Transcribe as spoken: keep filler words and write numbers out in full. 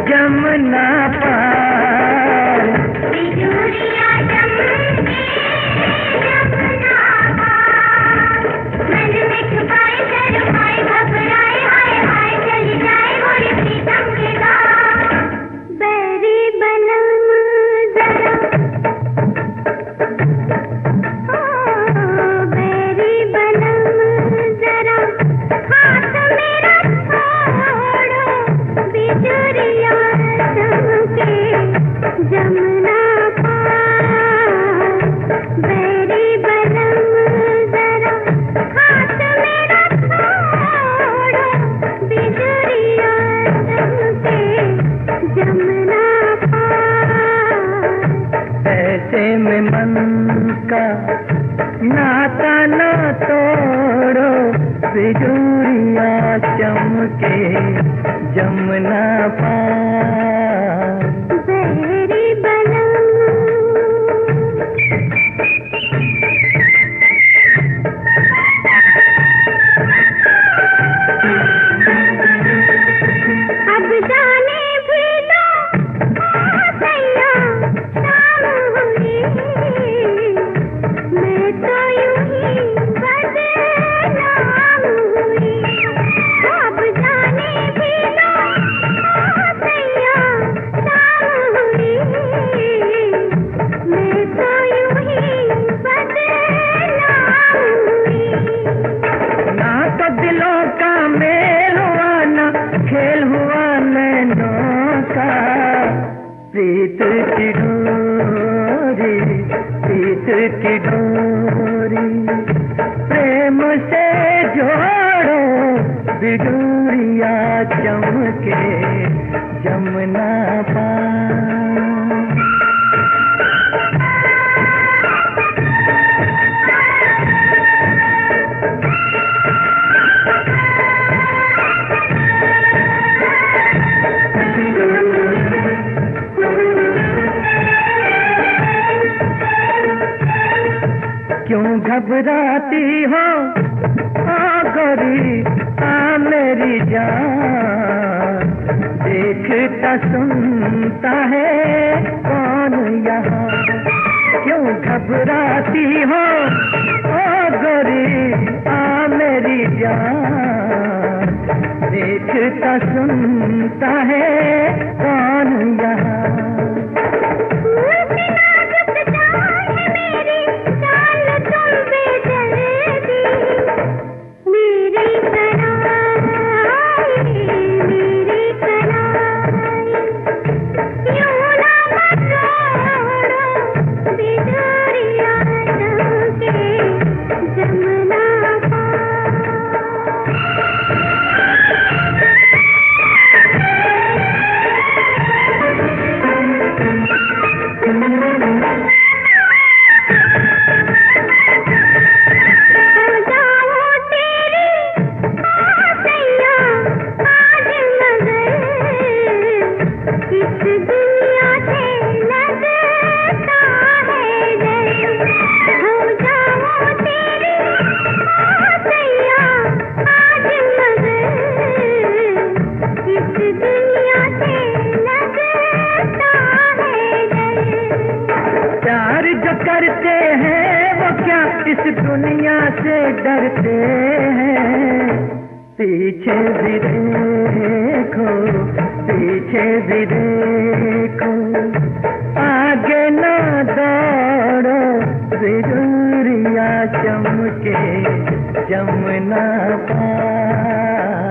जमुना पार, बिजुरिया चमके जमुना पार, मन में छुपाए शर्माए घबराए हाय हाय चली जाए गोरी प्रीतम के गाँव। बैरी बनम जरा ओ बैरी बनम जरा हाथ मेरा छोड़ो, बिजुरिया चमके जमुना पार, बैरी बनम जरा हाथ मेरा छोड़ो, बिजुरिया चमके जमुना पार। ऐसे में मन का नाता न तोड़ो, बिजुरिया चमके जमुना पार। बैरी बनम अब जाने भी दो सैया शाम हुई, मैं तो यूं ही बदनाम हुई। अब जाने भी दो सैया शाम हुई, मैं तो यूं ही बदनाम हुई। ना तो दिलों का मेल हुआ, ना खेल हुआ नैनों का, प्रीत की डोरी, प्रीत की डोरी प्रेम से जोड़ो, बिजुरिया चमके जमुना पार। क्यों घबराती हो आ गोरी आ मेरी जान, देखता सुनता है कौन यहाँ। क्यों घबराती हो आ गोरी आ मेरी जान, देखता सुनता है कौन यहाँ। करते हैं वो क्या इस दुनिया से डरते हैं, पीछे भी देखो, पीछे भी देखो, आगे न दौड़ो, बिजुरिया चमके जमुना पार।